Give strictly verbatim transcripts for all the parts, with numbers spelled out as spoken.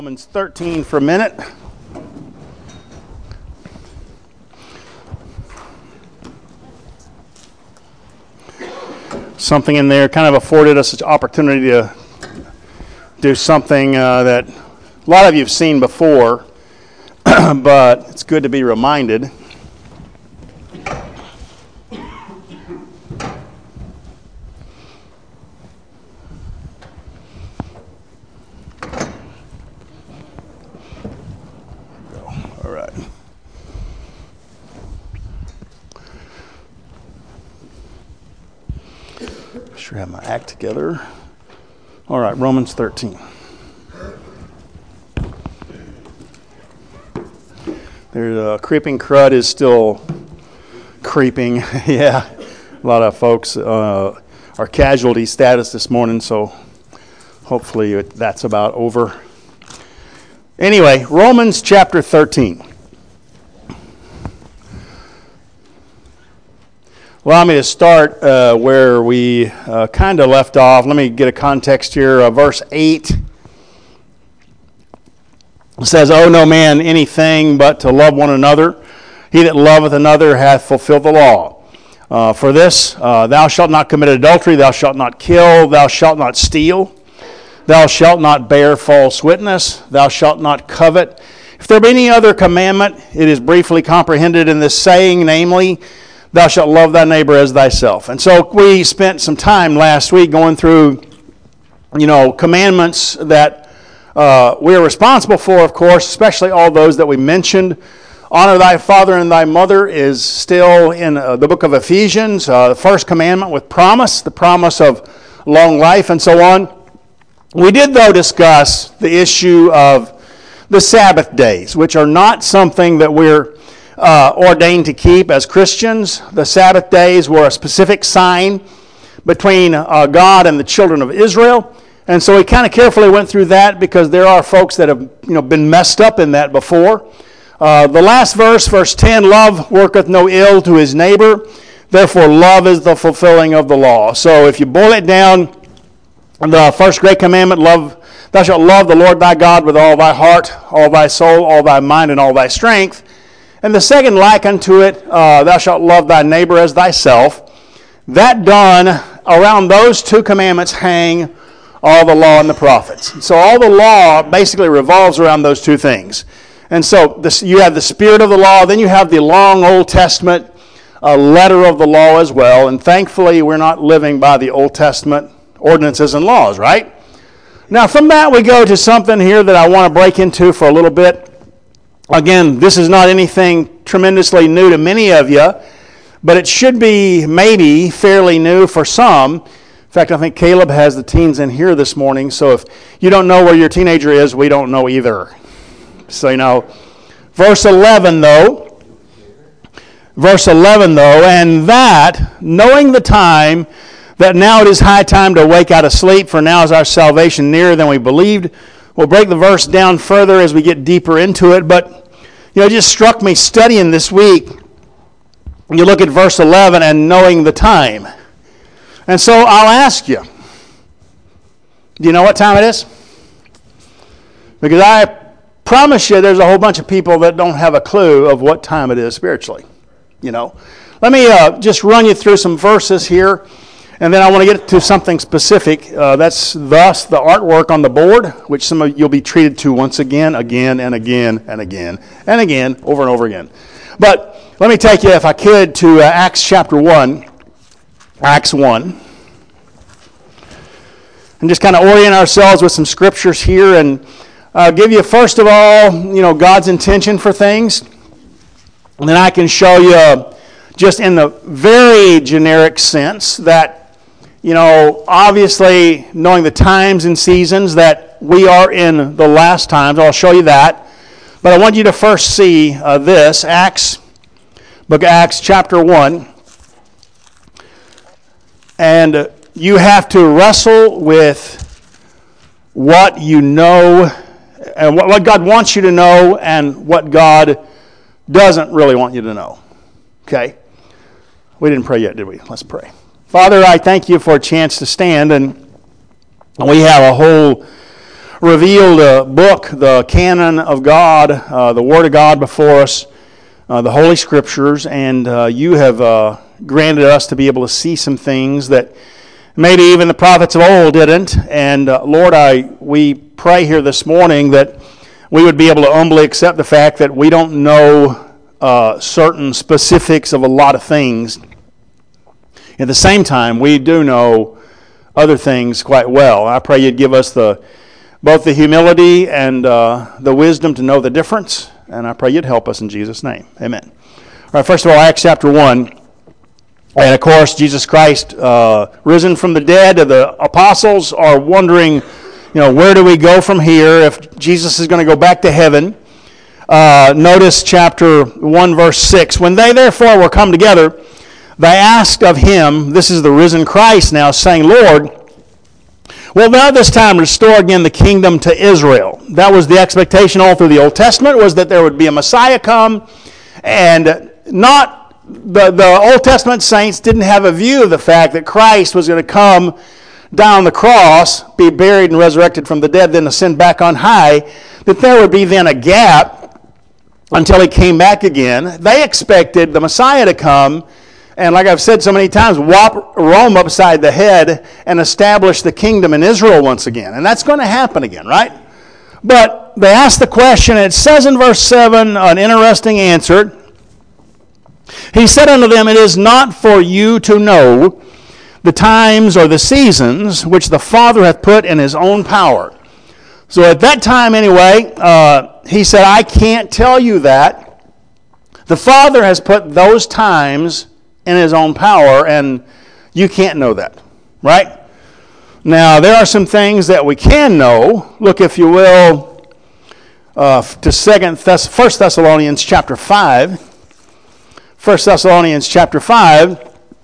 Romans thirteen for a minute. Something in there kind of afforded us an opportunity to do something uh, that a lot of you have seen before, but it's good to be reminded. Sure have my act together. All right, Romans thirteen. There's a uh, creeping crud is still creeping. Yeah, a lot of folks uh, are casualty status this morning, so hopefully it, that's about over. Anyway, Romans chapter thirteen. Allow me to start uh, where we uh, kind of left off. Let me get a context here. Uh, verse eight says, "Owe no man anything but to love one another. He that loveth another hath fulfilled the law. Uh, for this, uh, thou shalt not commit adultery, thou shalt not kill, thou shalt not steal, thou shalt not bear false witness, thou shalt not covet. If there be any other commandment, it is briefly comprehended in this saying, namely, thou shalt love thy neighbor as thyself." And so we spent some time last week going through, you know, commandments that uh, we are responsible for, of course, especially all those that we mentioned. Honor thy father and thy mother is still in uh, the book of Ephesians, uh, the first commandment with promise, the promise of long life and so on. We did, though, discuss the issue of the Sabbath days, which are not something that we're Uh, ordained to keep as Christians. The Sabbath days were a specific sign between uh, God and the children of Israel, and so we kind of carefully went through that because there are folks that have, you know, been messed up in that before. Uh, the last verse, verse ten, "Love worketh no ill to his neighbor, therefore love is the fulfilling of the law." So if you boil it down, the first great commandment, love, thou shalt love the Lord thy God with all thy heart, all thy soul, all thy mind, and all thy strength. And the second, like unto it, uh, thou shalt love thy neighbor as thyself. That done, around those two commandments hang all the law and the prophets. So all the law basically revolves around those two things. And so this, you have the spirit of the law, then you have the long Old Testament uh, letter of the law as well. And thankfully, we're not living by the Old Testament ordinances and laws, right? Now, from that, we go to something here that I want to break into for a little bit. Again, this is not anything tremendously new to many of you, but it should be maybe fairly new for some. In fact, I think Caleb has the teens in here this morning, so if you don't know where your teenager is, we don't know either. So, you know, verse eleven, though, verse eleven, though, "And that, knowing the time, that now it is high time to wake out of sleep, for now is our salvation nearer than we believed." We'll break the verse down further as we get deeper into it, but you know, it just struck me studying this week. You look at verse eleven, "and knowing the time." And so I'll ask you, do you know what time it is? Because I promise you there's a whole bunch of people that don't have a clue of what time it is spiritually. You know, let me uh, just run you through some verses here. And then I want to get to something specific. Uh, that's thus the artwork on the board, which some of you'll be treated to once again, again, and again, and again, and again, over and over again. But let me take you, if I could, to uh, Acts chapter one. Acts one. And just kind of orient ourselves with some scriptures here and uh, give you, first of all, you know, God's intention for things. And then I can show you uh, just in the very generic sense that, you know, obviously knowing the times and seasons that we are in the last times. I'll show you that. But I want you to first see uh, this, Acts, book of Acts chapter one. And uh, you have to wrestle with what you know, and what, what God wants you to know, and what God doesn't really want you to know. Okay? We didn't pray yet, did we? Let's pray. Father, I thank you for a chance to stand, and we have a whole revealed a book, the canon of God, uh, the Word of God before us, uh, the Holy Scriptures, and uh, you have uh, granted us to be able to see some things that maybe even the prophets of old didn't. And uh, Lord, I we pray here this morning that we would be able to humbly accept the fact that we don't know uh, certain specifics of a lot of things. At the same time, we do know other things quite well. I pray you'd give us the both the humility and uh, the wisdom to know the difference, and I pray you'd help us in Jesus' name. Amen. All right, first of all, Acts chapter one. And, of course, Jesus Christ uh, risen from the dead. The apostles are wondering, you know, where do we go from here if Jesus is going to go back to heaven? Uh, notice chapter one, verse six. When they therefore were come together, they asked of him, this is the risen Christ now, saying, Lord, wilt thou this time restore again the kingdom to Israel? That was the expectation all through the Old Testament, was that there would be a Messiah come, and not The, the Old Testament saints didn't have a view of the fact that Christ was going to come down the cross, be buried and resurrected from the dead, then ascend back on high, that there would be then a gap until he came back again. They expected the Messiah to come and, like I've said so many times, whop Rome upside the head and establish the kingdom in Israel once again. And that's going to happen again, right? But they asked the question, and it says in verse seven, an interesting answer. He said unto them, it is not for you to know the times or the seasons which the Father hath put in his own power. So at that time anyway, uh, he said, I can't tell you that. The Father has put those times in his own power, and you can't know that, right? Now, there are some things that we can know. Look, if you will, uh, to Second Thess- First Thessalonians chapter five. First Thessalonians chapter five.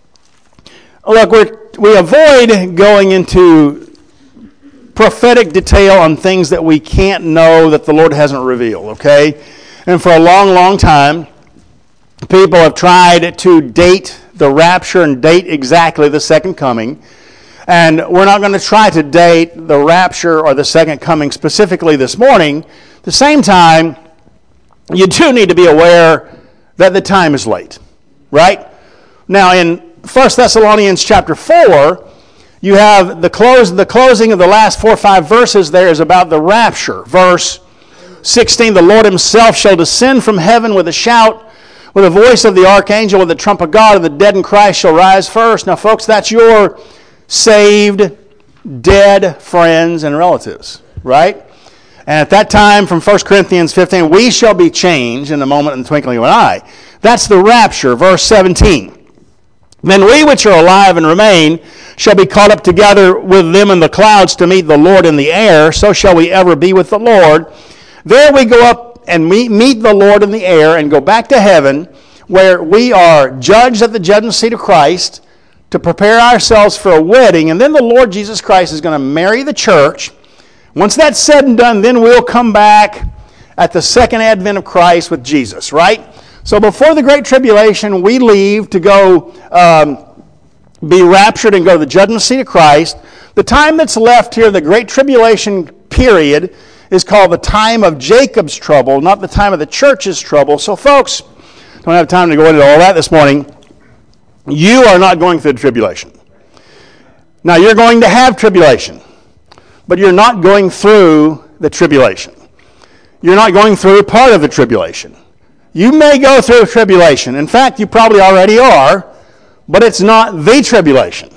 Look, we're, we avoid going into prophetic detail on things that we can't know that the Lord hasn't revealed, okay? And for a long, long time, people have tried to date the rapture and date exactly the second coming. And we're not going to try to date the rapture or the second coming specifically this morning. At the same time, you do need to be aware that the time is late, right? Now, in First Thessalonians chapter four, you have the close, the closing of the last four or five verses there is about the rapture. Verse sixteen, the Lord himself shall descend from heaven with a shout, with the voice of the archangel, with the trump of God, and the dead in Christ shall rise first. Now, folks, that's your saved, dead friends and relatives, right? And at that time, from First Corinthians fifteen, we shall be changed in a moment in the twinkling of an eye. That's the rapture, verse seventeen. Then we which are alive and remain shall be caught up together with them in the clouds to meet the Lord in the air. So shall we ever be with the Lord. There we go up and meet, meet the Lord in the air and go back to heaven, where we are judged at the judgment seat of Christ to prepare ourselves for a wedding. And then the Lord Jesus Christ is going to marry the church. Once that's said and done, then we'll come back at the second advent of Christ with Jesus, right? So before the Great Tribulation, we leave to go um, be raptured and go to the judgment seat of Christ. The time that's left here, the Great Tribulation period, is called the time of Jacob's trouble, not the time of the church's trouble. So folks, don't have time to go into all that this morning. You are not going through the tribulation. Now, you're going to have tribulation, but you're not going through the tribulation. You're not going through part of the tribulation. You may go through a tribulation. In fact, you probably already are, but it's not the tribulation.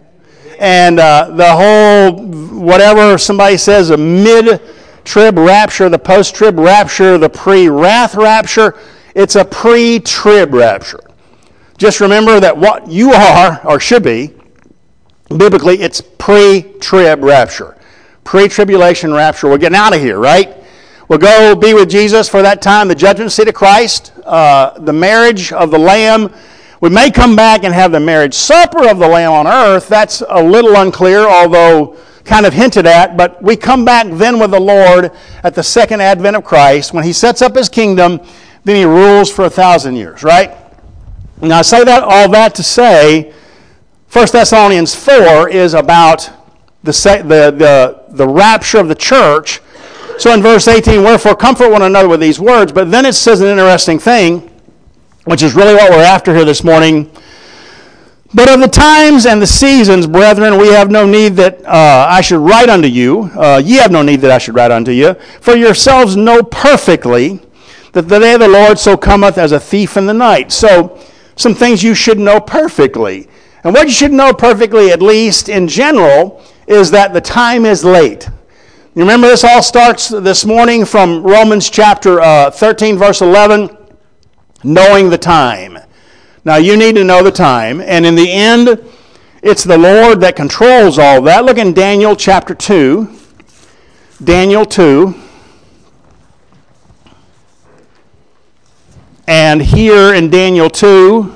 And uh, the whole, whatever somebody says, a mid-trib rapture, the post-trib rapture, the pre-wrath rapture, it's a pre-trib rapture. Just remember that what you are, or should be, biblically, it's pre-trib rapture. Pre-tribulation rapture. We're getting out of here, right? We'll go be with Jesus for that time, the judgment seat of Christ, uh, the marriage of the Lamb. We may come back and have the marriage supper of the Lamb on earth. That's a little unclear, although kind of hinted at. But we come back then with the Lord at the second advent of Christ. When he sets up his kingdom, then he rules for a thousand years, right? Now, I say that all that to say, First Thessalonians four is about the, the, the, the rapture of the church. So in verse eighteen, wherefore comfort one another with these words. But then it says an interesting thing, which is really what we're after here this morning. But of the times and the seasons, brethren, we have no need that uh, I should write unto you. Uh, ye have no need that I should write unto you. For yourselves know perfectly that the day of the Lord so cometh as a thief in the night. So some things you should know perfectly. And what you should know perfectly, at least in general, is that the time is late. You remember this all starts this morning from Romans chapter uh, thirteen, verse eleven, knowing the time. Now, you need to know the time, and in the end, it's the Lord that controls all that. Look in Daniel chapter two. Daniel two. And here in Daniel two,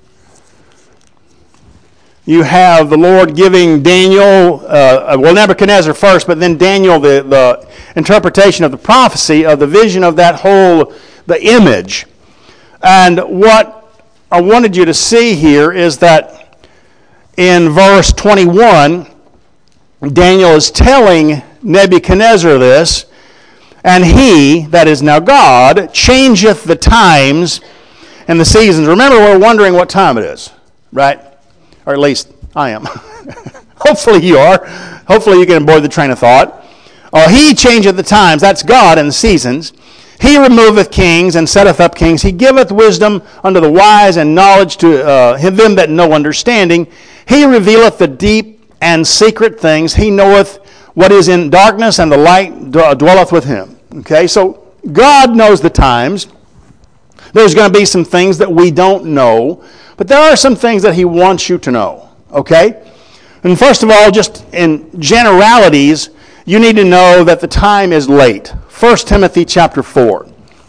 you have the Lord giving Daniel, uh, well, Nebuchadnezzar first, but then Daniel, the, the interpretation of the prophecy, of the vision of that whole, the image. And what I wanted you to see here is that in verse twenty-one, Daniel is telling Nebuchadnezzar this, and he, that is now God, changeth the times and the seasons. Remember, we're wondering what time it is, right? Or at least I am. Hopefully you are. Hopefully you can avoid the train of thought. Oh, he changeth the times, that's God, and the seasons. He removeth kings and setteth up kings. He giveth wisdom unto the wise and knowledge to uh, them that know understanding. He revealeth the deep and secret things. He knoweth what is in darkness, and the light dwelleth with him. Okay, so God knows the times. There's going to be some things that we don't know, but there are some things that he wants you to know. Okay? And first of all, just in generalities, you need to know that the time is late. First Timothy chapter four.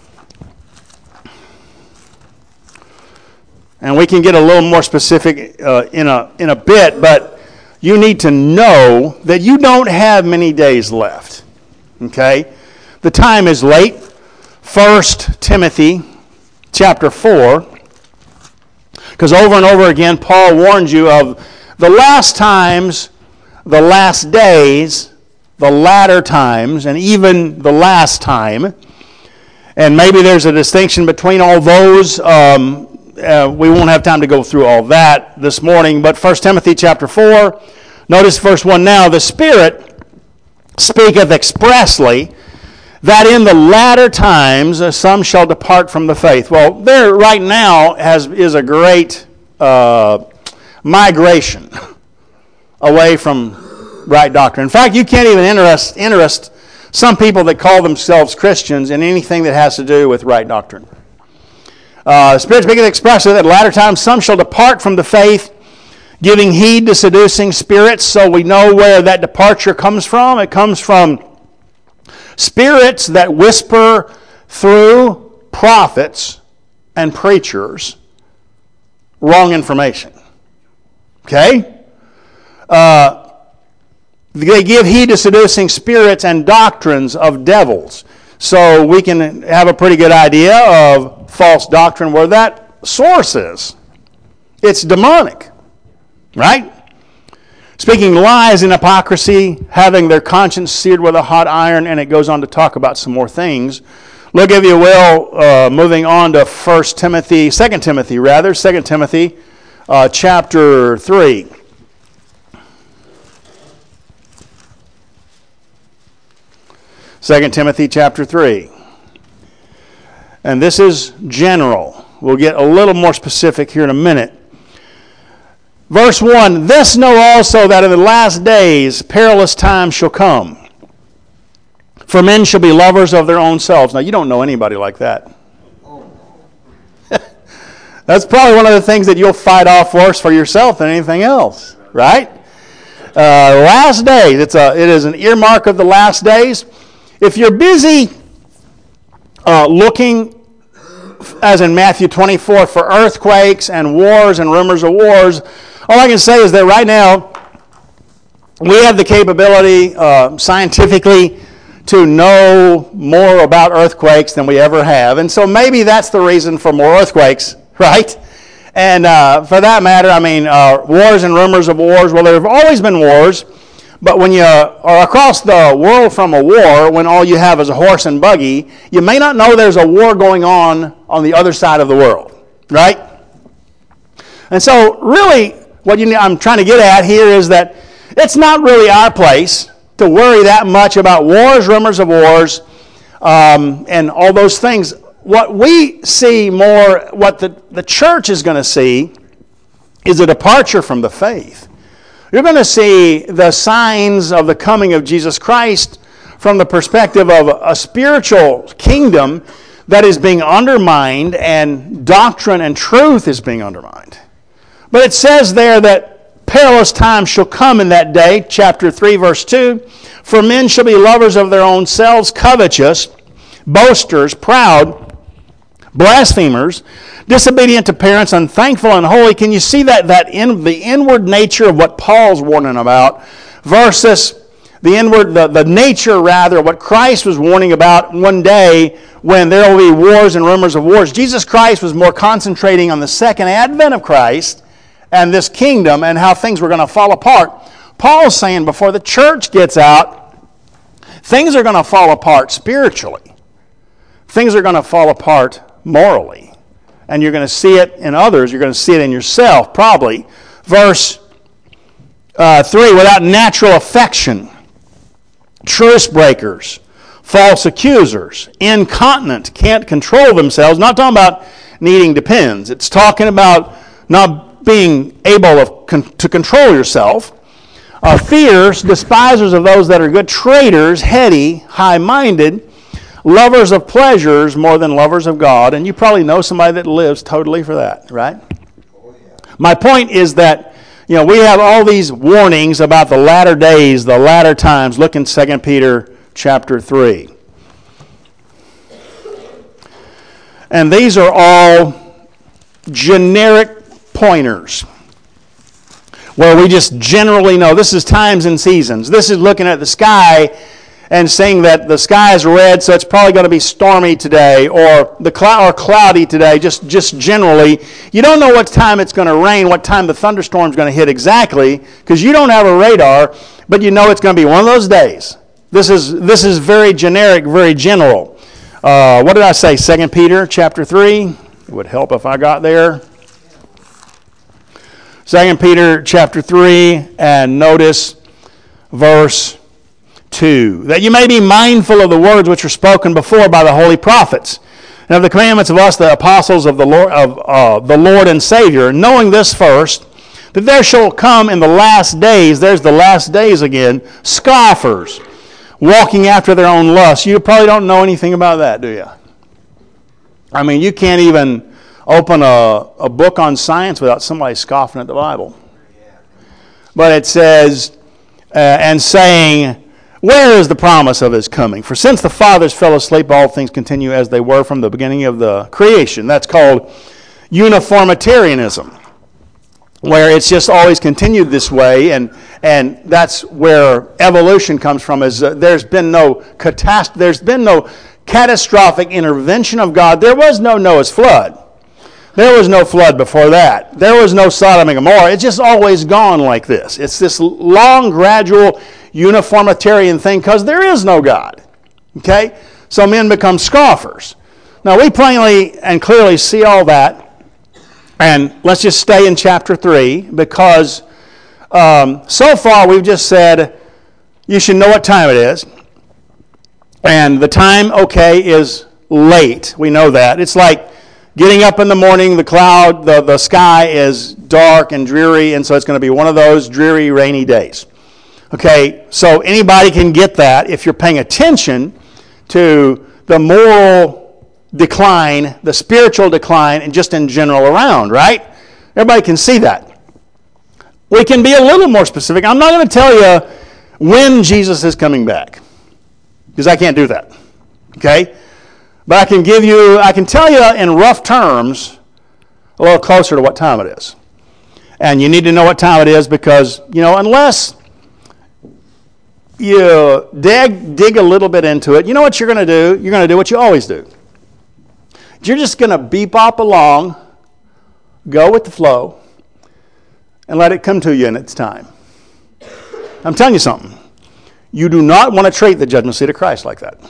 And we can get a little more specific uh, in a in a bit, but you need to know that you don't have many days left. Okay? The time is late. First Timothy chapter four. Because over and over again, Paul warns you of the last times, the last days, the latter times, and even the last time. And maybe there's a distinction between all those. Um, uh, we won't have time to go through all that this morning. But First Timothy chapter four, notice verse one now. The Spirit speaketh expressly that in the latter times uh, some shall depart from the faith. Well, there right now has is a great uh, migration away from right doctrine. In fact, you can't even interest, interest some people that call themselves Christians in anything that has to do with right doctrine. Uh, the Spirit speaketh expressly that at latter times some shall depart from the faith, giving heed to seducing spirits. So we know where that departure comes from. It comes from spirits that whisper through prophets and preachers wrong information. Okay? Uh, they give heed to seducing spirits and doctrines of devils. So we can have a pretty good idea of false doctrine where that source is. It's demonic. Right? Speaking lies and hypocrisy, having their conscience seared with a hot iron, and it goes on to talk about some more things. Look, if you will, uh, moving on to First Timothy, Second Timothy rather, Second Timothy, uh, chapter three. Second Timothy chapter three. And this is general. We'll get a little more specific here in a minute. Verse one, this know also that in the last days perilous times shall come. For men shall be lovers of their own selves. Now, you don't know anybody like that. That's probably one of the things that you'll fight off worse for yourself than anything else, right? Uh, last days, it's a, it is an earmark of the last days. If you're busy uh, looking, as in Matthew twenty-four, for earthquakes and wars and rumors of wars, all I can say is that right now we have the capability uh, scientifically to know more about earthquakes than we ever have. And so maybe that's the reason for more earthquakes, right? And uh, for that matter, I mean, uh, wars and rumors of wars, well, there have always been wars, But when you are across the world from a war, when all you have is a horse and buggy, you may not know there's a war going on on the other side of the world, right? And so really what you, I'm trying to get at here is that it's not really our place to worry that much about wars, rumors of wars, um, and all those things. What we see more, what the, the church is going to see is a departure from the faith. You're going to see the signs of the coming of Jesus Christ from the perspective of a spiritual kingdom that is being undermined, and doctrine and truth is being undermined. But it says there that perilous times shall come in that day, chapter three, verse two, for men shall be lovers of their own selves, covetous, boasters, proud, blasphemers, disobedient to parents, unthankful, unholy. Can you see that, that in the inward nature of what Paul's warning about versus the inward, the, the nature rather, what Christ was warning about one day when there will be wars and rumors of wars. Jesus Christ was more concentrating on the second advent of Christ and this kingdom and how things were going to fall apart. Paul's saying before the church gets out, things are going to fall apart spiritually. Things are going to fall apart morally. And you're going to see it in others. You're going to see it in yourself, probably. Verse uh, three, without natural affection, truce breakers, false accusers, incontinent, can't control themselves. Not talking about needing depends. It's talking about not being able of con- to control yourself. Uh, fierce, despisers of those that are good, traitors, heady, high-minded, lovers of pleasures more than lovers of God. And you probably know somebody that lives totally for that, right? Oh, yeah. My point is that, you know, we have all these warnings about the latter days, the latter times. Look in Second Peter chapter three. And these are all generic pointers where we just generally know this is times and seasons. This is looking at the sky and saying that the sky is red, so it's probably going to be stormy today, or the cloud or cloudy today, just, just generally. You don't know what time it's going to rain, what time the thunderstorm's going to hit exactly, because you don't have a radar, but you know it's going to be one of those days. This is this is very generic, very general. Uh, what did I say? Second Peter chapter three. It would help if I got there. Second Peter chapter three, and notice verse two, that you may be mindful of the words which were spoken before by the holy prophets, and of the commandments of us, the apostles of the Lord, of uh, the Lord and Savior, knowing this first, that there shall come in the last days, there's the last days again, scoffers, walking after their own lusts. You probably don't know anything about that, do you? I mean, you can't even open a, a book on science without somebody scoffing at the Bible. But it says, uh, and saying, where is the promise of his coming? For since the fathers fell asleep, all things continue as they were from the beginning of the creation. That's called uniformitarianism, where it's just always continued this way, and and that's where evolution comes from. Is uh, there's been no catast- there's been no catastrophic intervention of God. There was no Noah's flood. There was no flood before that. There was no Sodom and Gomorrah. It's just always gone like this. It's this long, gradual, uniformitarian thing because there is no God. Okay? So men become scoffers. Now we plainly and clearly see all that. And let's just stay in chapter three because um, so far we've just said you should know what time it is. And the time, okay, is late. We know that. It's like getting up in the morning, the cloud, the, the sky is dark and dreary, and so it's going to be one of those dreary, rainy days. Okay, so anybody can get that if you're paying attention to the moral decline, the spiritual decline, and just in general around, right? Everybody can see that. We can be a little more specific. I'm not going to tell you when Jesus is coming back, because I can't do that. Okay? But I can give you, I can tell you in rough terms a little closer to what time it is. And you need to know what time it is because, you know, unless you dig, dig a little bit into it, you know what you're going to do? You're going to do what you always do. You're just going to bebop along, go with the flow, and let it come to you in its time. I'm telling you something. You do not want to treat the judgment seat of Christ like that.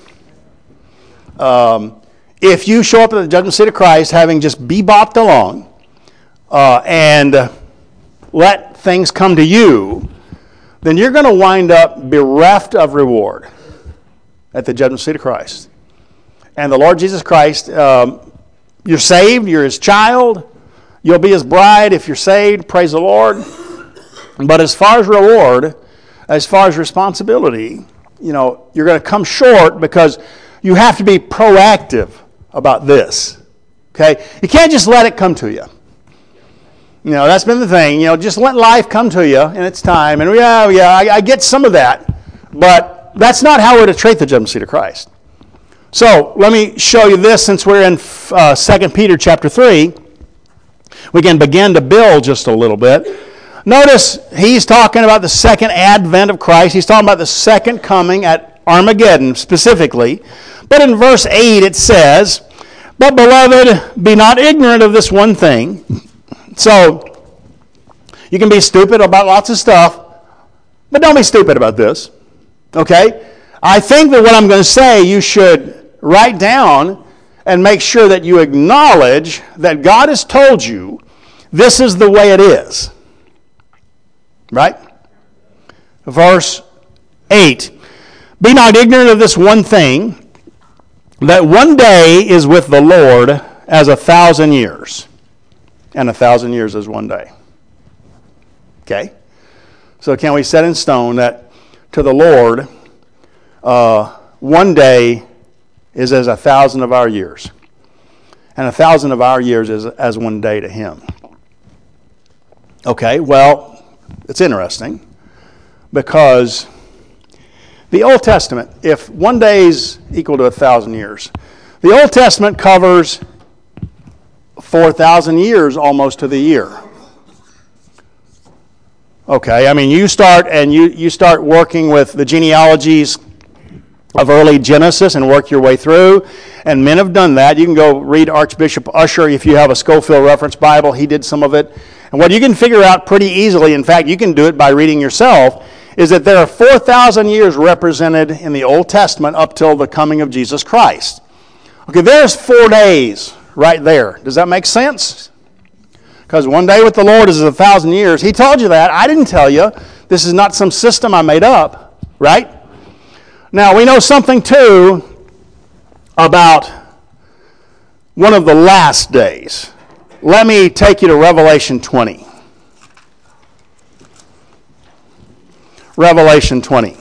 Um, if you show up at the judgment seat of Christ having just bebopped along uh, and let things come to you, then you're going to wind up bereft of reward at the judgment seat of Christ. And the Lord Jesus Christ, um, you're saved, you're his child, you'll be his bride if you're saved, praise the Lord. But as far as reward, as far as responsibility, you know, you're going to come short because you have to be proactive about this. Okay? You can't just let it come to you. You know, that's been the thing. You know, just let life come to you in its time. And yeah, yeah, I, I get some of that. But that's not how we're to treat the judgment seat of Christ. So let me show you this since we're in uh, Second Peter chapter three. We can begin to build just a little bit. Notice he's talking about the second advent of Christ. He's talking about the second coming at Armageddon specifically. But in verse eight it says, "But beloved, be not ignorant of this one thing." So you can be stupid about lots of stuff, but don't be stupid about this. Okay? I think that what I'm going to say you should write down and make sure that you acknowledge that God has told you this is the way it is. Right? Verse eight. "Be not ignorant of this one thing, that one day is with the Lord as a thousand years, and a thousand years as one day." Okay? So can we set in stone that to the Lord, uh, one day is as a thousand of our years, and a thousand of our years is as one day to him? Okay, well, it's interesting because the Old Testament, if one day is equal to a thousand years, the Old Testament covers four thousand years almost to the year. Okay, I mean, you start and you, you start working with the genealogies of early Genesis and work your way through, and men have done that. You can go read Archbishop Usher if you have a Scofield Reference Bible. He did some of it. And what you can figure out pretty easily, in fact, you can do it by reading yourself, is that there are four thousand years represented in the Old Testament up till the coming of Jesus Christ. Okay, there's four days right there. Does that make sense? Because one day with the Lord is a thousand years. He told you that. I didn't tell you. This is not some system I made up, right? Now, we know something, too, about one of the last days. Let me take you to Revelation twenty. Revelation twenty.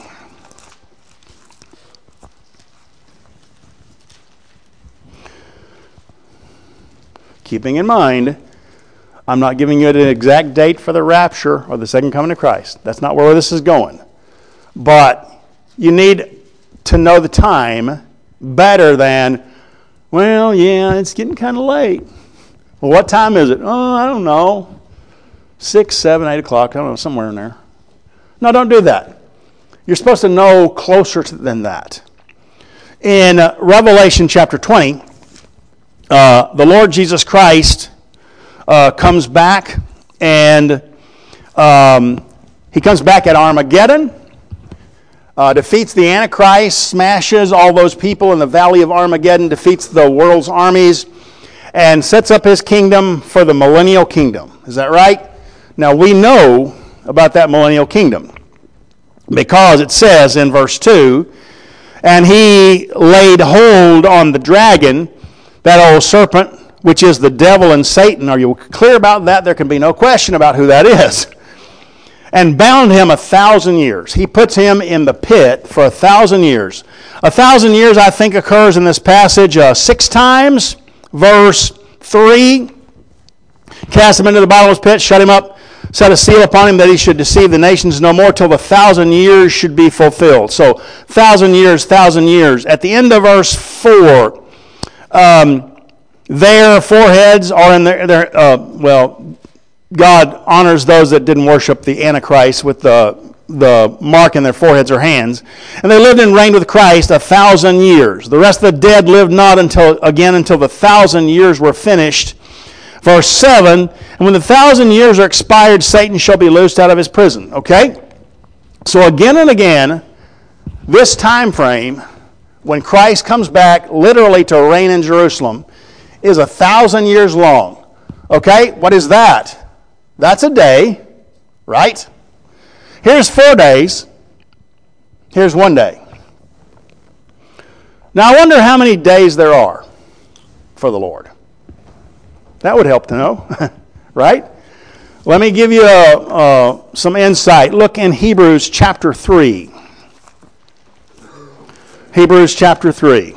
Keeping in mind, I'm not giving you an exact date for the rapture or the second coming of Christ. That's not where this is going. But you need to know the time better than, well, yeah, it's getting kind of late. Well, what time is it? Oh, I don't know. Six, seven, eight o'clock. I don't know, somewhere in there. No, don't do that. You're supposed to know closer to, than that. In uh, Revelation chapter twenty, uh, the Lord Jesus Christ uh, comes back, and um, he comes back at Armageddon, uh, defeats the Antichrist, smashes all those people in the valley of Armageddon, defeats the world's armies, and sets up his kingdom for the millennial kingdom. Is that right? Now, we know about that millennial kingdom because it says in verse two, "And he laid hold on the dragon, that old serpent, which is the devil and Satan." Are you clear about that? There can be no question about who that is. "And bound him a thousand years." He puts him in the pit for a thousand years. A thousand years, I think, occurs in this passage uh, six times. Verse three, "Cast him into the bottomless pit, shut him up, set a seal upon him that he should deceive the nations no more till the thousand years should be fulfilled." So, thousand years, thousand years. At the end of verse four, um, their foreheads are in their, their uh, well, God honors those that didn't worship the Antichrist with the, the mark in their foreheads or hands. "And they lived and reigned with Christ a thousand years. The rest of the dead lived not until again until the thousand years were finished." Verse seven, "And when the thousand years are expired, Satan shall be loosed out of his prison." Okay? So again and again, this time frame, when Christ comes back literally to reign in Jerusalem, is a thousand years long. Okay, what is that? That's a day, right? Here's four days. Here's one day. Now I wonder how many days there are for the Lord. That would help to know, right? Let me give you a, uh, some insight. Look in Hebrews chapter three. Hebrews chapter three.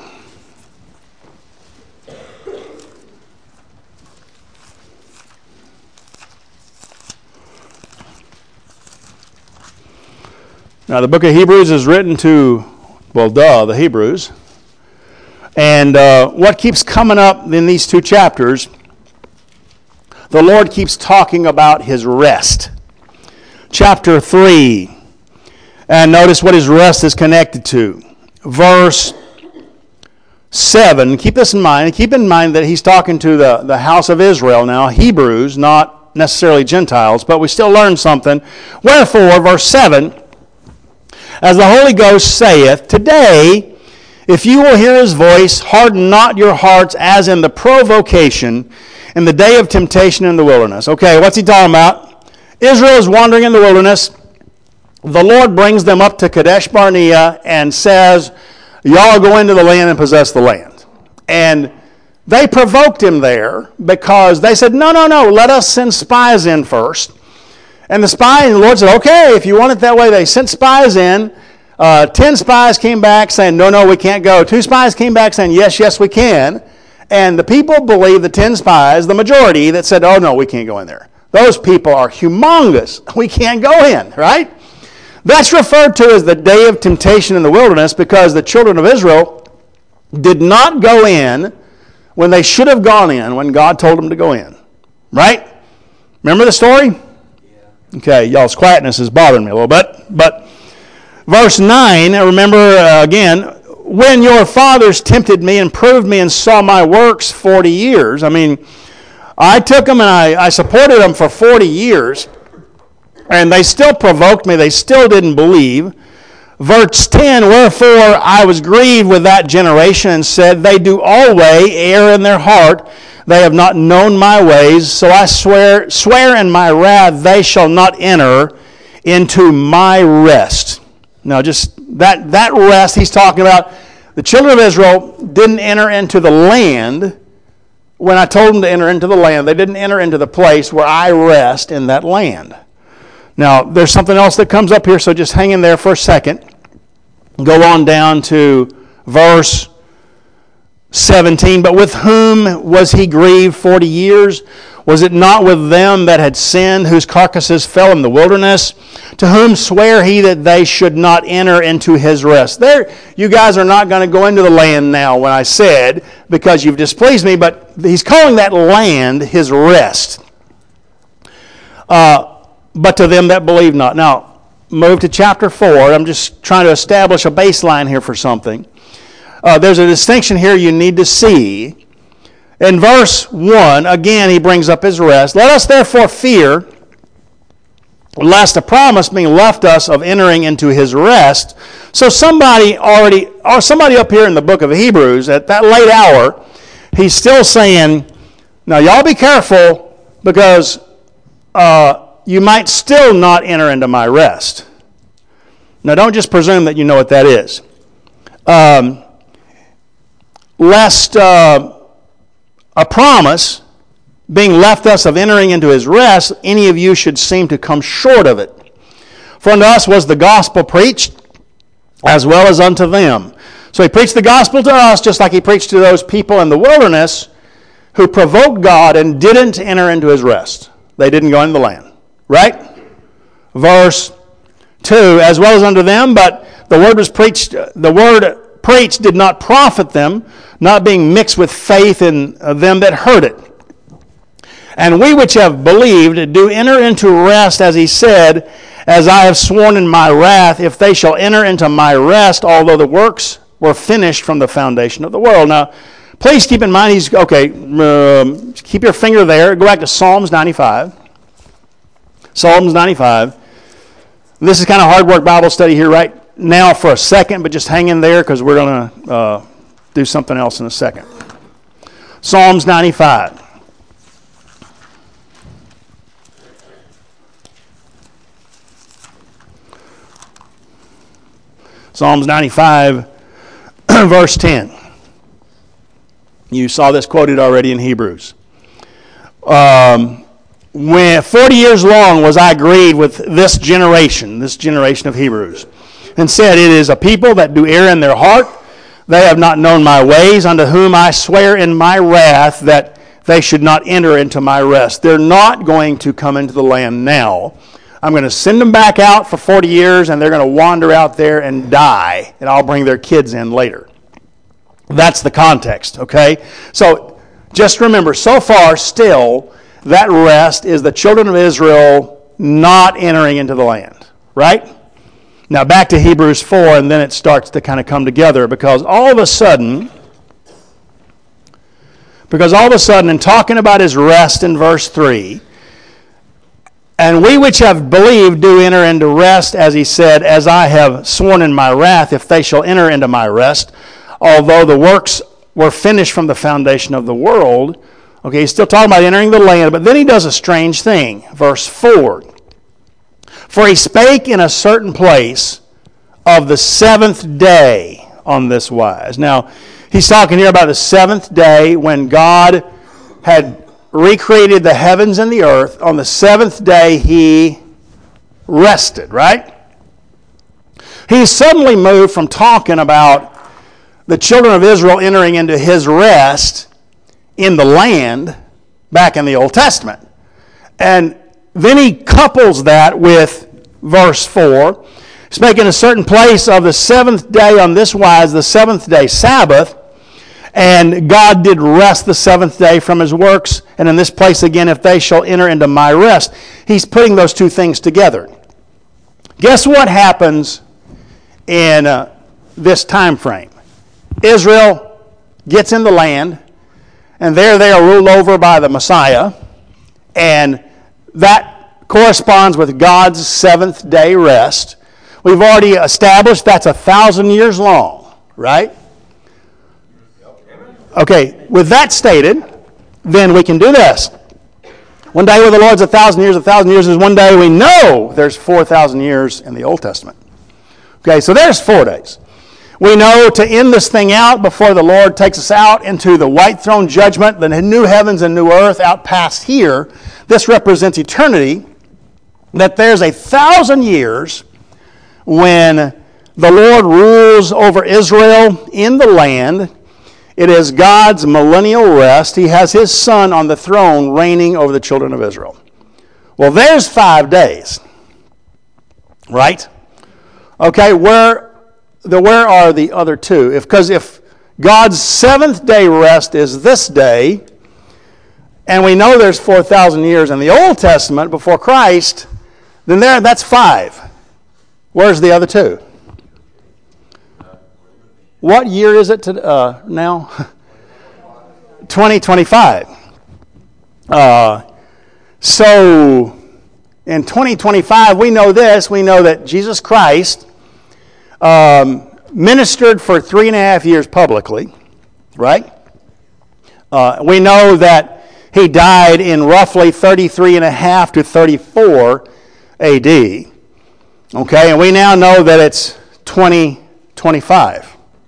Now, the book of Hebrews is written to, well, duh, the Hebrews. And uh, what keeps coming up in these two chapters, the Lord keeps talking about his rest. Chapter three. And notice what his rest is connected to. Verse seven. Keep this in mind. Keep in mind that he's talking to the, the house of Israel now, Hebrews, not necessarily Gentiles, but we still learn something. Wherefore, verse seven, as the Holy Ghost saith, today, if you will hear his voice, harden not your hearts as in the provocation in the day of temptation in the wilderness. Okay, what's he talking about? Israel is wandering in the wilderness. The Lord brings them up to Kadesh Barnea and says, y'all go into the land and possess the land. And they provoked him there because they said, no, no, no, let us send spies in first. And the spies, and the Lord said, okay, if you want it that way. They sent spies in. Uh, ten spies came back saying, no, no, we can't go. Two spies came back saying, yes, yes, we can. And the people believed the ten spies, the majority, that said, oh, no, we can't go in there. Those people are humongous. We can't go in, right? That's referred to as the day of temptation in the wilderness because the children of Israel did not go in when they should have gone in when God told them to go in, right? Remember the story? Okay, y'all's quietness is bothering me a little bit. But verse nine, remember uh, again, when your fathers tempted me and proved me and saw my works forty years. I mean, I took them and I, I supported them for forty years. And they still provoked me. They still didn't believe. Verse ten, wherefore I was grieved with that generation and said, they do always err in their heart. They have not known my ways, so I swear swear in my wrath, they shall not enter into my rest. Now, just that, that rest he's talking about, the children of Israel didn't enter into the land when I told them to enter into the land. They didn't enter into the place where I rest in that land. Now, there's something else that comes up here, so just hang in there for a second. Go on down to verse seventeen. But with whom was he grieved forty years? Was it not with them that had sinned, whose carcasses fell in the wilderness? To whom sware he that they should not enter into his rest? There, you guys are not going to go into the land now when I said, because you've displeased me, but he's calling that land his rest. Uh, but to them that believe not. Now, move to chapter four. I'm just trying to establish a baseline here for something. Uh, there's a distinction here you need to see. In verse one, again, he brings up his rest. Let us therefore fear, lest a promise being left us of entering into his rest. So somebody already, or somebody up here in the book of Hebrews, at that late hour, he's still saying, now y'all be careful, because uh, you might still not enter into my rest. Now don't just presume that you know what that is. Um, lest uh, a promise being left us of entering into his rest, any of you should seem to come short of it. For unto us was the gospel preached, as well as unto them. So he preached the gospel to us, just like he preached to those people in the wilderness who provoked God and didn't enter into his rest. They didn't go into the land. Right? Verse two, as well as unto them, but the word was preached, the word preached did not profit them, not being mixed with faith in them that heard it. And we which have believed do enter into rest, as he said, as I have sworn in my wrath, if they shall enter into my rest, although the works were finished from the foundation of the world. Now, please keep in mind, he's, okay, um, keep your finger there. Go back to Psalms ninety-five. Psalms ninety-five. This is kind of hard work Bible study here right now for a second, but just hang in there because we're going to uh, do something else in a second. Psalms ninety-five. Psalms ninety-five, verse ten. You saw this quoted already in Hebrews. Um, when forty years long was I grieved with this generation, this generation of Hebrews, and said, it is a people that do err in their heart. They have not known my ways, unto whom I swear in my wrath that they should not enter into my rest. They're not going to come into the land now. I'm going to send them back out for forty years, and they're going to wander out there and die, and I'll bring their kids in later. That's the context, okay? So just remember, so far still, that rest is the children of Israel not entering into the land, right? Now back to Hebrews four, and then it starts to kind of come together, because all of a sudden, because all of a sudden, in talking about his rest in verse three, and we which have believed do enter into rest, as he said, as I have sworn in my wrath, if they shall enter into my rest, although the works were finished from the foundation of the world. Okay, he's still talking about entering the land, but then he does a strange thing. Verse four. For he spake in a certain place of the seventh day on this wise. Now, he's talking here about the seventh day when God had recreated the heavens and the earth. On the seventh day he rested, right? He suddenly moved from talking about the children of Israel entering into his rest in the land back in the Old Testament. And then he couples that with verse four. He's making a certain place of the seventh day on this wise, the seventh day Sabbath. And God did rest the seventh day from his works. And in this place again, if they shall enter into my rest. He's putting those two things together. Guess what happens in uh, this time frame? Israel gets in the land, and there they are ruled over by the Messiah. And that corresponds with God's seventh day rest. We've already established that's a thousand years long, right? Okay, with that stated, then we can do this. One day with the Lord's a thousand years. A thousand years is one day. We know there's four thousand years in the Old Testament. Okay, so there's four days. We know to end this thing out before the Lord takes us out into the white throne judgment, the new heavens and new earth out past here. This represents eternity, that there's a thousand years when the Lord rules over Israel in the land. It is God's millennial rest. He has his Son on the throne reigning over the children of Israel. Well, there's five days, right? Okay, where the where are the other two? If because if God's seventh day rest is this day, and we know there's four thousand years in the Old Testament before Christ, then there that's five. Where's the other two? What year is it to, uh, now? twenty twenty-five. Uh, so, in twenty twenty-five, we know this. We know that Jesus Christ um, ministered for three and a half years publicly, right? Uh, we know that he died in roughly thirty-three and a half to thirty-four A D. Okay, and we now know that it's twenty twenty-five.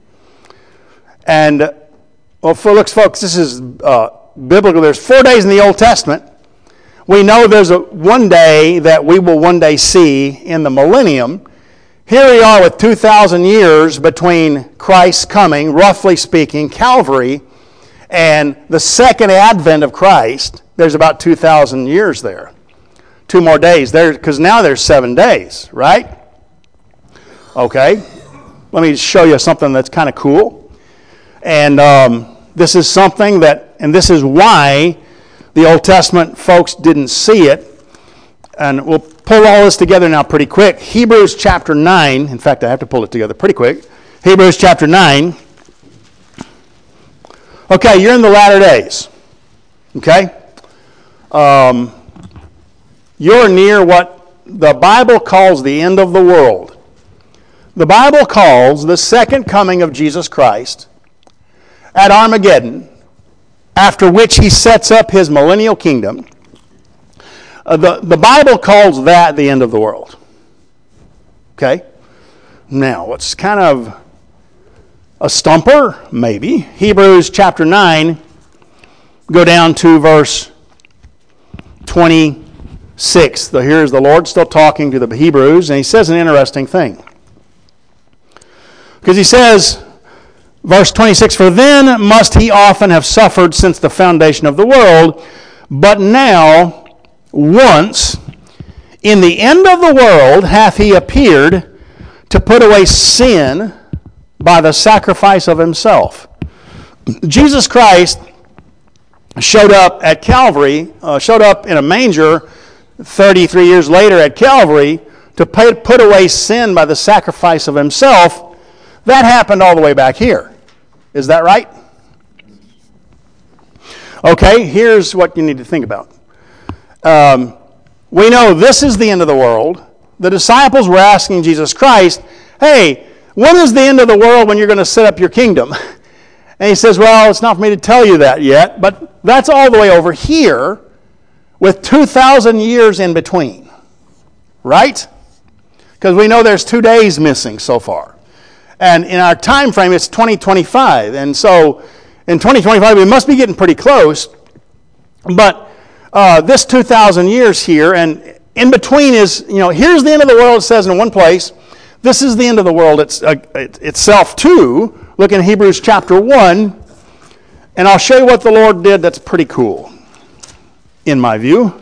And, well, for looks, folks, this is uh, biblical. There's four days in the Old Testament. We know there's a one day that we will one day see in the millennium. Here we are with two thousand years between Christ's coming, roughly speaking, Calvary, and the second advent of Christ. There's about two thousand years there. Two more days there, because now there's seven days, right? Okay. Let me show you something that's kind of cool. And um, this is something that, and this is why the Old Testament folks didn't see it. And we'll pull all this together now pretty quick. Hebrews chapter nine. In fact, I have to pull it together pretty quick. Hebrews chapter nine. Okay, you're in the latter days. Okay? Um, you're near what the Bible calls the end of the world. The Bible calls the second coming of Jesus Christ at Armageddon, after which he sets up his millennial kingdom. Uh, the, the Bible calls that the end of the world. Okay? Now, what's kind of a stumper? Maybe. Hebrews chapter nine, go down to verse twenty-six. So here's the Lord still talking to the Hebrews, and he says an interesting thing. Because he says, verse twenty-six, "For then must he often have suffered since the foundation of the world, but now once in the end of the world hath he appeared to put away sin by the sacrifice of himself." Jesus Christ showed up at Calvary, uh, showed up in a manger thirty-three years later at Calvary to pay, put away sin by the sacrifice of himself. That happened all the way back here. Is that right? Okay, here's what you need to think about. Um, we know this is the end of the world. The disciples were asking Jesus Christ, hey, when is the end of the world when you're going to set up your kingdom? And he says, well, it's not for me to tell you that yet, but that's all the way over here with two thousand years in between. Right? Because we know there's two days missing so far. And in our time frame, it's twenty twenty-five. And so in twenty twenty-five, we must be getting pretty close. But uh, this two thousand years here, and in between is, you know, here's the end of the world, it says in one place. This is the end of the world it's, uh, it, itself too. Look in Hebrews chapter one, and I'll show you what the Lord did that's pretty cool, in my view.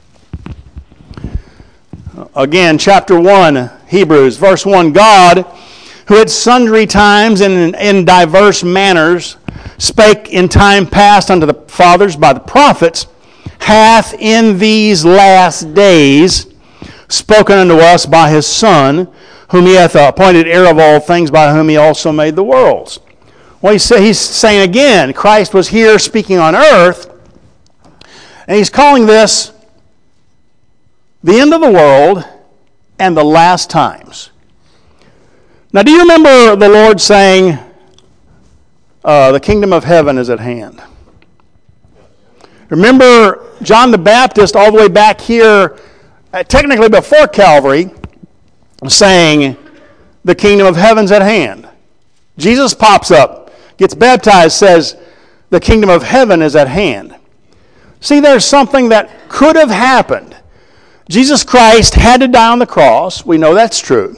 Again, chapter one, Hebrews, verse one, "God, who at sundry times and in, in diverse manners spake in time past unto the fathers by the prophets, hath in these last days spoken unto us by his Son, whom he hath appointed heir of all things, by whom he also made the worlds." Well, he's, he's saying again, Christ was here speaking on earth, and he's calling this the end of the world and the last times. Now, do you remember the Lord saying, uh, the kingdom of heaven is at hand? Remember John the Baptist all the way back here, uh, technically before Calvary, saying, the kingdom of heaven's at hand. Jesus pops up, gets baptized, says, the kingdom of heaven is at hand. See, there's something that could have happened. Jesus Christ had to die on the cross. We know that's true.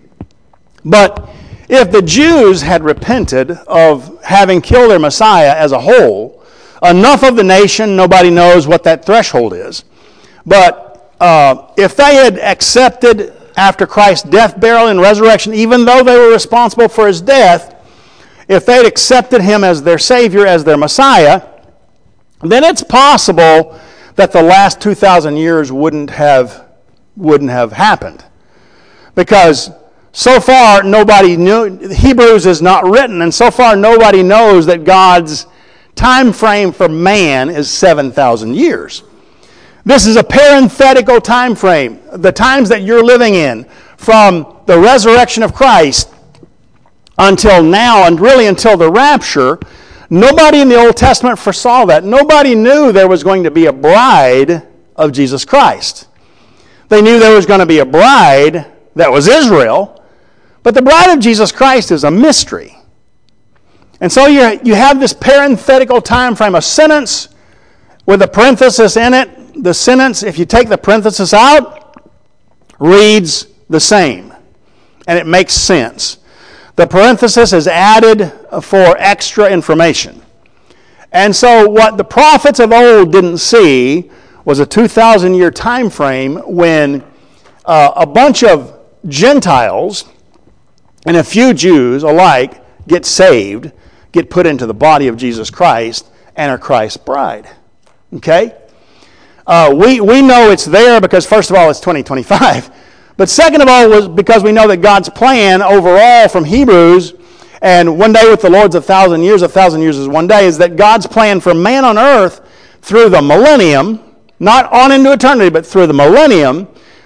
But if the Jews had repented of having killed their Messiah as a whole, enough of the nation, nobody knows what that threshold is. But uh, if they had accepted after Christ's death, burial, and resurrection, even though they were responsible for his death, if they had accepted him as their Savior, as their Messiah, then it's possible that the last two thousand years wouldn't have, wouldn't have happened. Because so far, nobody knew, Hebrews is not written, and so far nobody knows that God's time frame for man is seven thousand years. This is a parenthetical time frame. The times that you're living in, from the resurrection of Christ until now, and really until the rapture, nobody in the Old Testament foresaw that. Nobody knew there was going to be a bride of Jesus Christ. They knew there was going to be a bride that was Israel, but the bride of Jesus Christ is a mystery. And so you you have this parenthetical time frame, a sentence with a parenthesis in it. The sentence, if you take the parenthesis out, reads the same, and it makes sense. The parenthesis is added for extra information. And so what the prophets of old didn't see was a two thousand year time frame when uh, a bunch of Gentiles and a few Jews alike get saved, get put into the body of Jesus Christ, and are Christ's bride. Okay? Uh, we, we know it's there because, first of all, it's twenty twenty-five. But second of all, was because we know that God's plan overall from Hebrews, and one day with the Lord's a thousand years, a thousand years is one day, is that God's plan for man on earth through the millennium, not on into eternity, but through the millennium,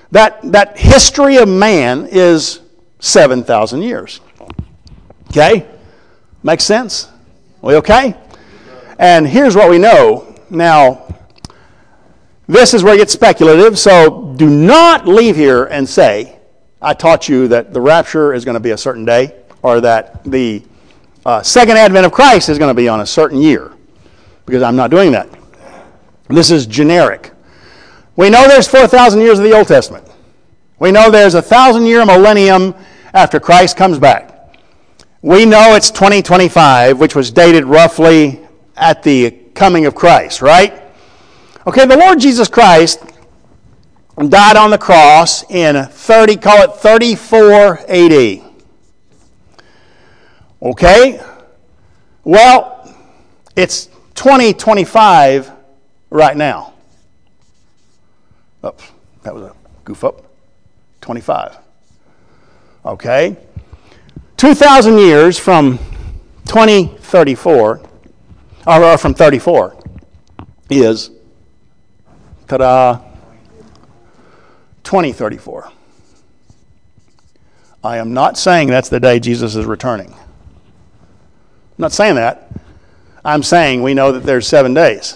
That, that history of man is seven thousand years. Okay? Makes sense? We okay? And here's what we know. Now, this is where it gets speculative, so do not leave here and say, I taught you that the rapture is going to be a certain day, or that the uh, second advent of Christ is going to be on a certain year, because I'm not doing that. This is generic. We know there's four thousand years of the Old Testament. We know there's a thousand-year millennium after Christ comes back. We know it's twenty twenty-five, which was dated roughly at the coming of Christ, right? Okay, the Lord Jesus Christ died on the cross in thirty, call it thirty-four A D. Okay? Well, it's twenty twenty-five right now. Oops, that was a goof up. twenty-five. Okay? two thousand years from twenty thirty-four, or from thirty-four, is, ta-da, twenty thirty-four. I am not saying that's the day Jesus is returning. I'm not saying that. I'm saying we know that there's seven days.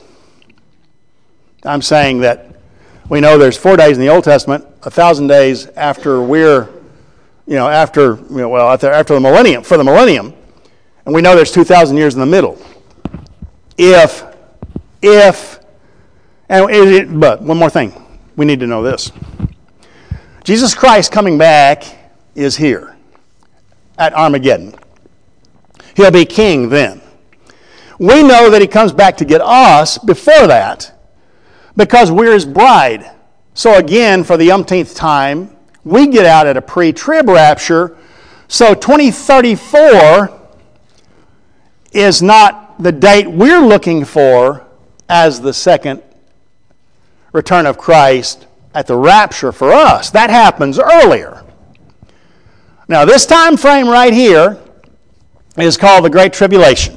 I'm saying that we know there's four days in the Old Testament, a thousand days after we're, you know, after, you know, well, after, after the millennium, for the millennium, and we know there's two thousand years in the middle. If, if, and it, but one more thing, we need to know this. Jesus Christ coming back is here at Armageddon. He'll be king then. We know that he comes back to get us before that because we're his bride. So again, for the umpteenth time, we get out at a pre-trib rapture. So twenty thirty-four is not the date we're looking for as the second return of Christ at the rapture for us. That happens earlier. Now, this time frame right here is called the Great Tribulation.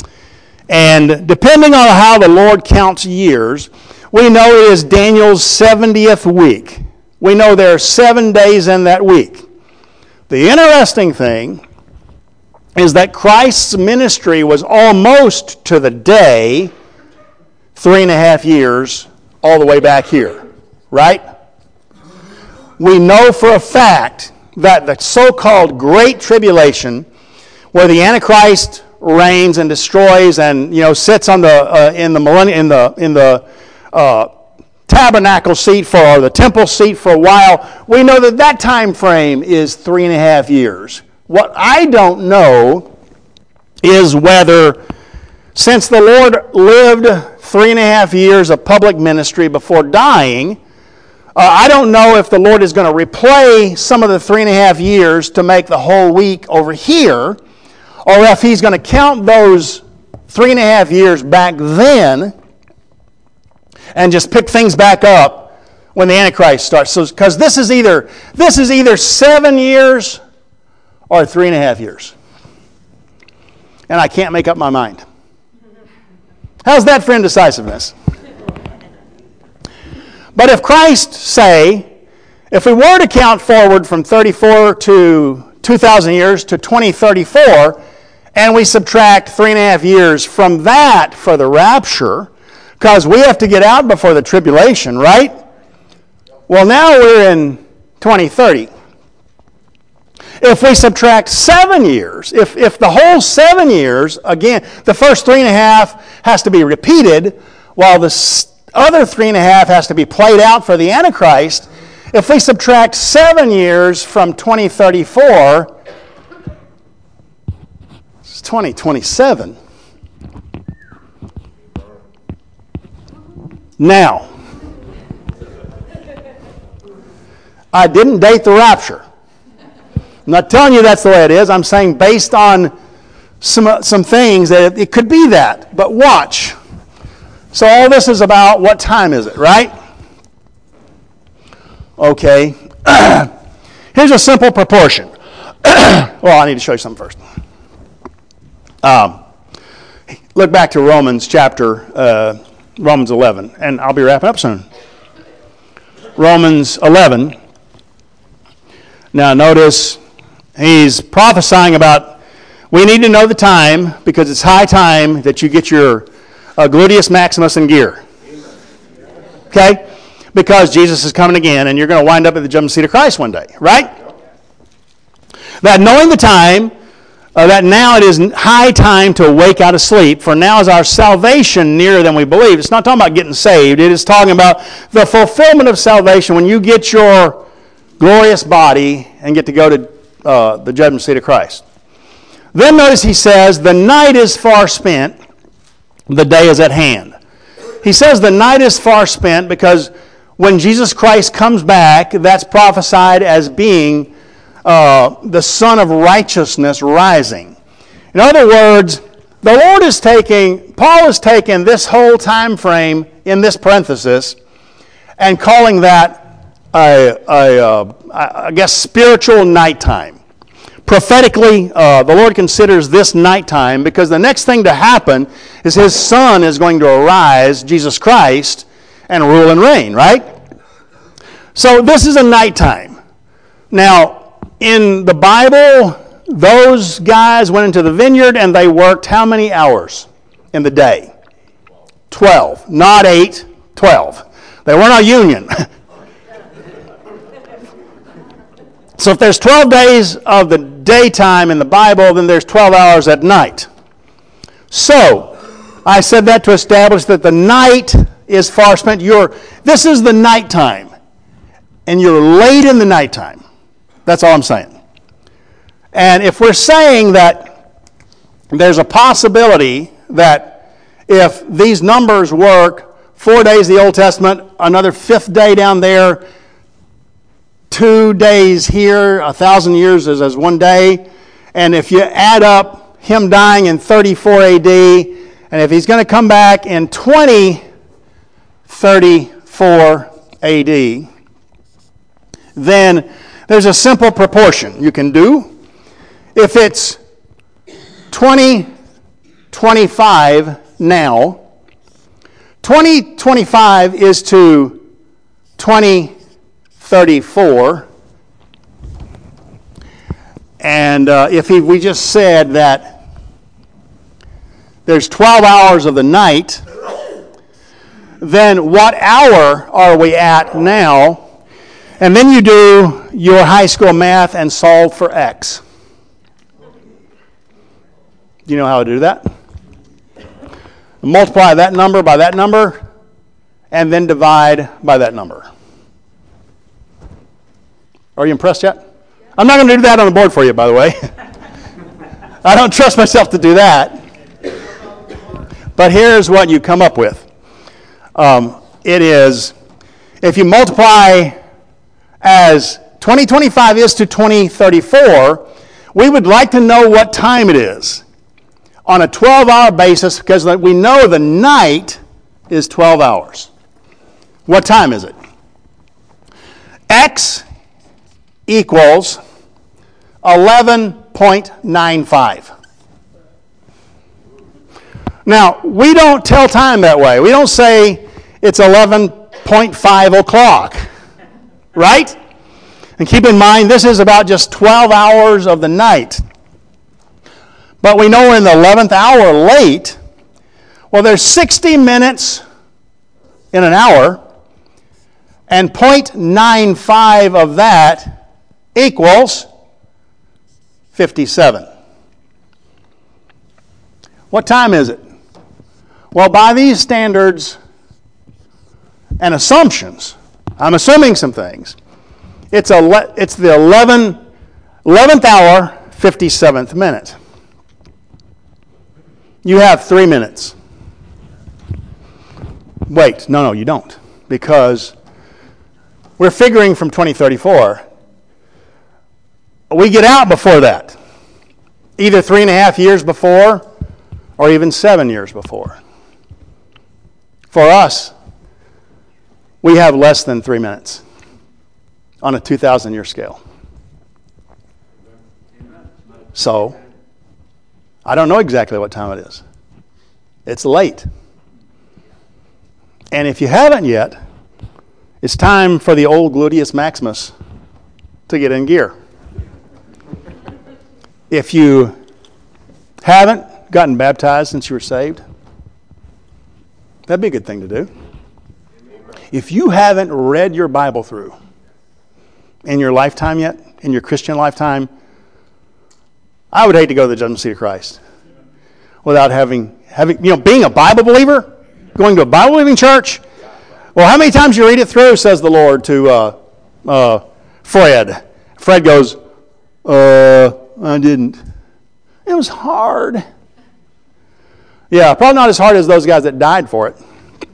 And depending on how the Lord counts years, we know it is Daniel's seventieth week. We know there are seven days in that week. The interesting thing is that Christ's ministry was almost to the day three and a half years all the way back here, right? We know for a fact that the so-called Great Tribulation, where the Antichrist reigns and destroys and, you know, sits on the uh, in the millennium in the in the uh, tabernacle seat for or the temple seat for a while, we know that that time frame is three and a half years. What I don't know is whether, since the Lord lived three and a half years of public ministry before dying, uh, I don't know if the Lord is going to replay some of the three and a half years to make the whole week over here, or if he's going to count those three and a half years back then and just pick things back up when the Antichrist starts. So, because this is either this is either seven years or three and a half years, and I can't make up my mind. How's that for indecisiveness? But if Christ, say, if we were to count forward from thirty-four to two thousand years to twenty thirty-four, and we subtract three and a half years from that for the rapture, because we have to get out before the tribulation, right? Well, now we're in twenty thirty. If we subtract seven years, if, if the whole seven years, again, the first three and a half has to be repeated, while the other three and a half has to be played out for the Antichrist, if we subtract seven years from twenty thirty-four, it's twenty twenty-seven. Now, I didn't date the rapture. I'm not telling you that's the way it is. I'm saying based on some, some things that it could be that. But watch. So all this is about what time is it, right? Okay. Here's a simple proportion. Well, I need to show you something first. Um, look back to Romans chapter, uh, Romans eleven, and I'll be wrapping up soon. Romans eleven. Now notice he's prophesying about, we need to know the time because it's high time that you get your uh, gluteus maximus in gear. Okay? Because Jesus is coming again and you're going to wind up at the judgment seat of Christ one day, right? That knowing the time, uh, that now it is high time to wake out of sleep, for now is our salvation nearer than we believe. It's not talking about getting saved. It is talking about the fulfillment of salvation when you get your glorious body and get to go to uh, the judgment seat of Christ. Then notice he says, the night is far spent, the day is at hand. He says the night is far spent because when Jesus Christ comes back, that's prophesied as being uh, the Son of Righteousness rising. In other words, the Lord is taking, Paul is taking this whole time frame in this parenthesis and calling that a, a, uh, I guess, spiritual nighttime. Prophetically, uh, the Lord considers this nighttime because the next thing to happen is His Son is going to arise, Jesus Christ, and rule and reign, right? So this is a nighttime. Now, in the Bible, those guys went into the vineyard and they worked how many hours in the day? Twelve. Not eight, twelve. They weren't a union. So if there's twelve days of the daytime in the Bible, then there's twelve hours at night. So, I said that to establish that the night is far spent. You're, this is the nighttime. And you're late in the nighttime. That's all I'm saying. And if we're saying that there's a possibility that if these numbers work, four days the Old Testament, another fifth day down there, two days here, a thousand years is as one day. And if you add up him dying in thirty-four A D, and if he's going to come back in twenty thirty-four A D, then there's a simple proportion you can do. If it's twenty twenty-five now, twenty twenty-five is to twenty thirty-four. And uh, if he, we just said that there's twelve hours of the night, then what hour are we at now? And then you do your high school math and solve for X. Do you know how to do that? Multiply that number by that number, and then divide by that number. Are you impressed yet? I'm not going to do that on the board for you, by the way. I don't trust myself to do that. But here's what you come up with. Um, it is, if you multiply as twenty twenty-five is to twenty thirty-four, we would like to know what time it is on a twelve-hour basis because we know the night is twelve hours. What time is it? X equals eleven point nine five. Now, we don't tell time that way. We don't say it's eleven point five o'clock, right? And keep in mind, this is about just twelve hours of the night. But we know we're in the eleventh hour late. Well, there's sixty minutes in an hour, and zero point nine five of that equals fifty-seven. What time is it? Well, by these standards and assumptions, I'm assuming some things. It's, a, it's the eleventh hour, fifty-seventh minute. You have three minutes. Wait, no, no, you don't. Because we're figuring from twenty thirty-four. We get out before that. Either three and a half years before or even seven years before. For us, we have less than three minutes on a two thousand year scale. So, I don't know exactly what time it is. It's late. And if you haven't yet, it's time for the old gluteus maximus to get in gear. If you haven't gotten baptized since you were saved, that'd be a good thing to do. If you haven't read your Bible through in your lifetime yet, in your Christian lifetime, I would hate to go to the judgment seat of Christ without having, having, you know, being a Bible believer, going to a Bible believing church. Well, how many times you read it through, says the Lord to uh, uh, Fred. Fred goes, uh, I didn't. It was hard. Yeah, probably not as hard as those guys that died for it.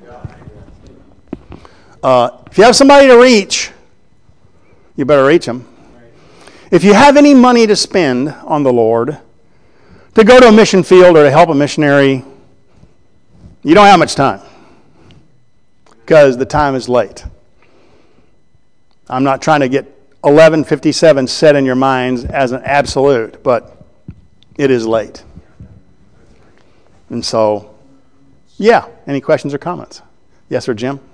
Uh, if you have somebody to reach, you better reach them. If you have any money to spend on the Lord, to go to a mission field or to help a missionary, you don't have much time because the time is late. I'm not trying to get eleven fifty-seven set in your minds as an absolute, but it is late. And so, yeah, any questions or comments? Yes, sir, Jim?